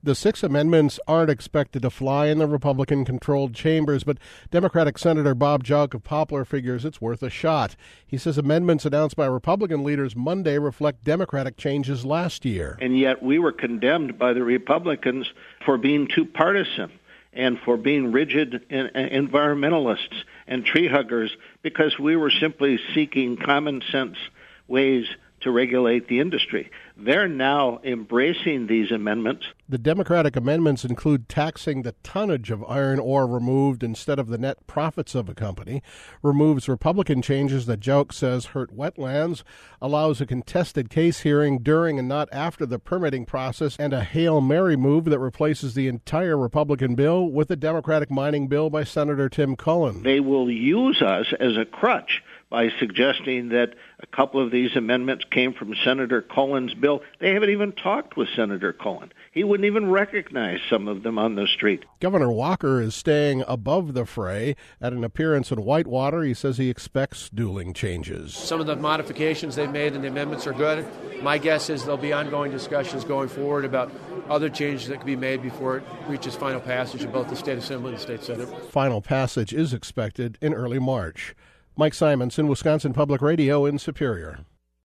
The 6 amendments aren't expected to fly in the Republican-controlled chambers, but Democratic Senator Bob Jauch of Poplar figures it's worth a shot. He says amendments announced by Republican leaders Monday reflect Democratic changes last year. And yet we were condemned by the Republicans for being too partisan and for being rigid environmentalists and tree huggers because we were simply seeking common sense ways to regulate the industry. They're now embracing these amendments. The Democratic amendments include taxing the tonnage of iron ore removed instead of the net profits of a company, removes Republican changes that Jauch says hurt wetlands, allows a contested case hearing during and not after the permitting process, and a Hail Mary move that replaces the entire Republican bill with a Democratic mining bill by Senator Tim Cullen. They will use us as a crutch by suggesting that a couple of these amendments came from Senator Cullen's bill. They haven't even talked with Senator Cullen. He wouldn't even recognize some of them on the street. Governor Walker is staying above the fray. At an appearance in Whitewater, he says he expects dueling changes. Some of the modifications they've made in the amendments are good. My guess is there'll be ongoing discussions going forward about other changes that could be made before it reaches final passage in both the State Assembly and the State Senate. Final passage is expected in early March. Mike Simonson, Wisconsin Public Radio in Superior.